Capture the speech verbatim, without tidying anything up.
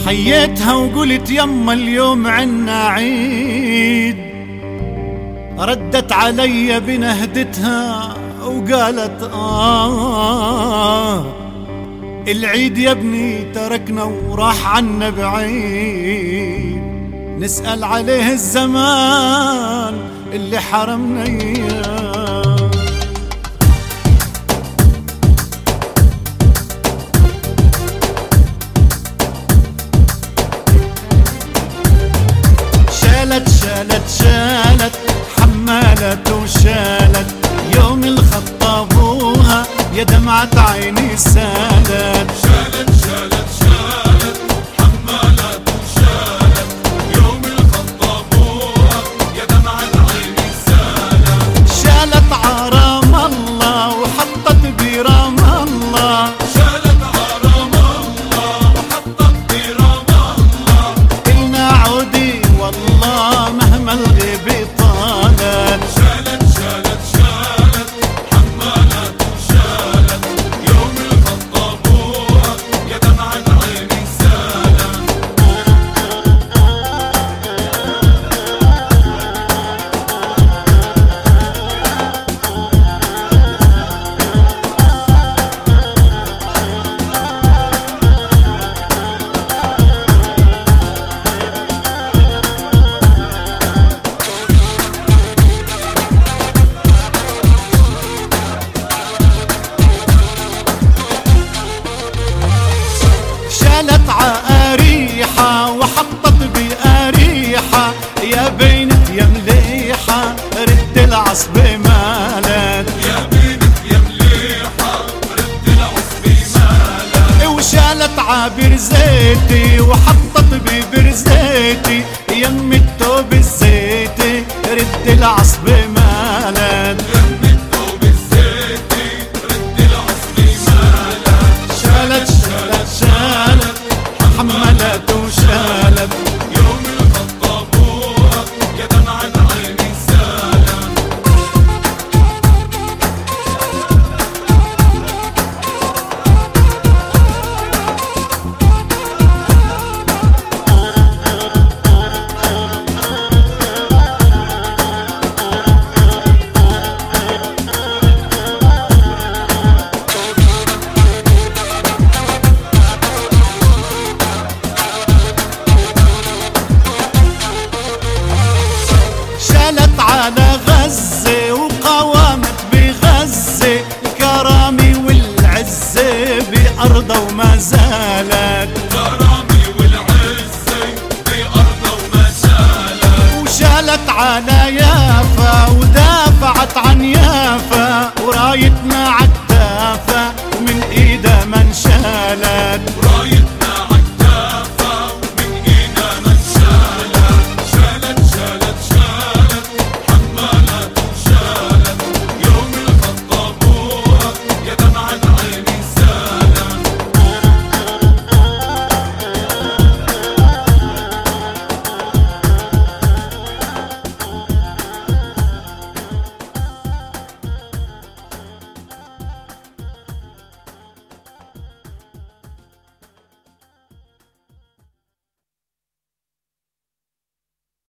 حييتها وقلت يما اليوم عنا عيد، ردت علي بنهدتها وقالت آه العيد يا ابني تركنا وراح عنا بعيد، نسأل عليه الزمان اللي حرمنا إياه. شالت شالت شالت حمالت وشالت، يوم الخط ابوها يا دمعة عيني سالت. شالت شالت شالت حمالت وشالت، يوم الخط ابوها يا دمعة عيني سالت. شالت عرام الله وحطت برام الله، شالت عرام الله وحطت برام الله، إلنا عودي والله مهما الغيب طالت. شالت شالت شالت حمالت وشالت، يوم الخط ابوها يا دمعة عيني سالت. شالت عاريحة وحطت بأريحة، يا بنت يا مليحة رد العصب مالت. يا بنت يا مليحة رد العصب مالت. وشالت عابر زيتي وحطت ببر زيتي، يم التوب الزيتي رد العصب مالت. يم الثوب الزيتي رد العصب مالت. شالت شالت شالت حملت وشالت، يوم الخط ابوها يا دمعة عيني سالت. شالت على غزة وقوامت بغزة، الكرامي والعزة بأرضها وما زالت. كرامي والعزة بأرضها وما زالت. وشالت على يافا ودافعت عن يافا، ورايتنا عالتافة ومن ايدها ما انشالت.